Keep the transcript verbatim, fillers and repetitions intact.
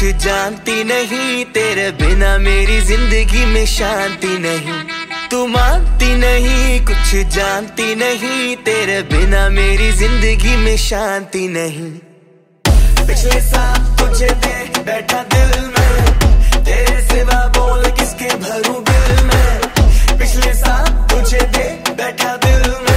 जानती नहीं, तेरे बिना मेरी जिंदगी में शांति नहीं। तू मानती नहीं, कुछ जानती नहीं, तेरे बिना मेरी जिंदगी में शांति नहीं। पिछले साल तुझे दे बैठा दिल में, तेरे सिवा बोल किसके भरूं दिल में। पिछले साल तुझे दे बैठा दिल में,